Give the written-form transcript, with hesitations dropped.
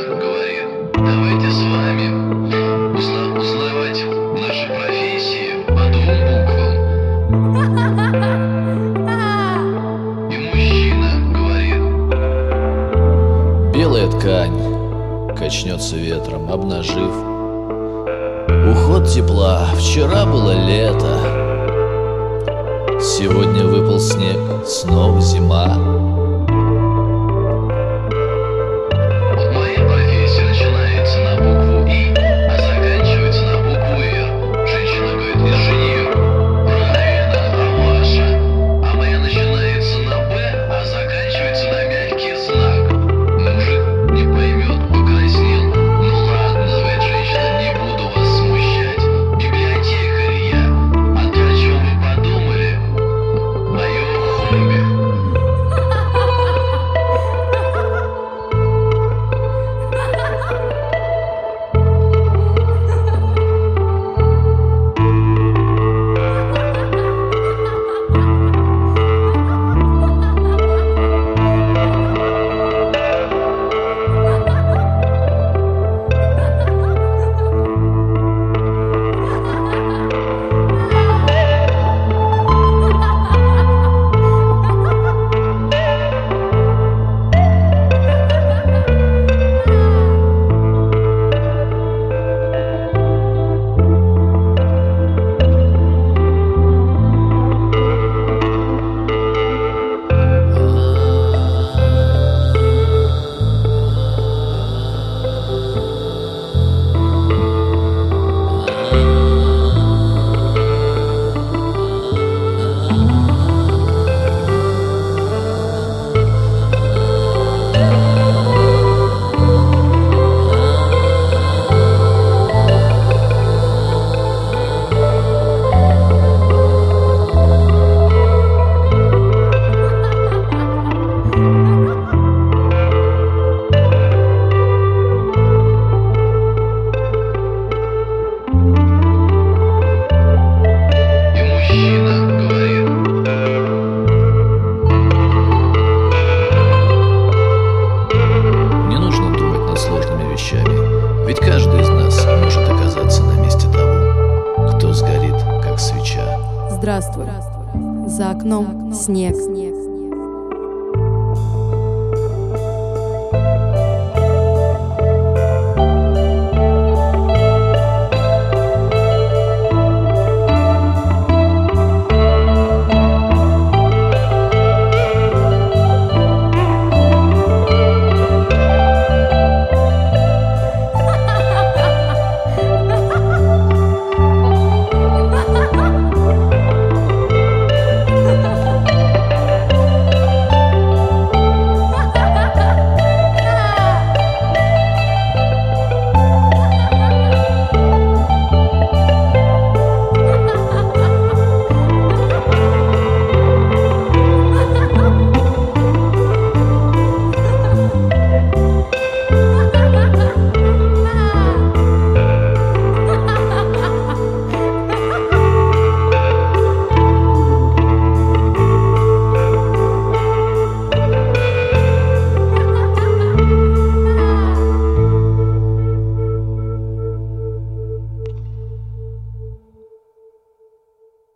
говорит, давайте с вами узнавать наши профессии по 2 буквам. И мужчина говорит: белая ткань качнется ветром, обнажив уход тепла. Вчера было лето, сегодня выпал снег, снова зима. Моя профессия начинается на букву И, а заканчивается на букву Р. Женщина говорит: инженер. Правильно, а ваша? А моя начинается на Б, а заканчивается на мягкий знак. Мужик не поймет, покраснел. Ну ладно, говорит женщина, не буду вас смущать. Библиотекарь я. А то, о чем вы подумали? Мое хобби. Не нужно думать над сложными вещами, ведь каждый из нас может оказаться на месте того, кто сгорит, как свеча. Здравствуй. За окном снег.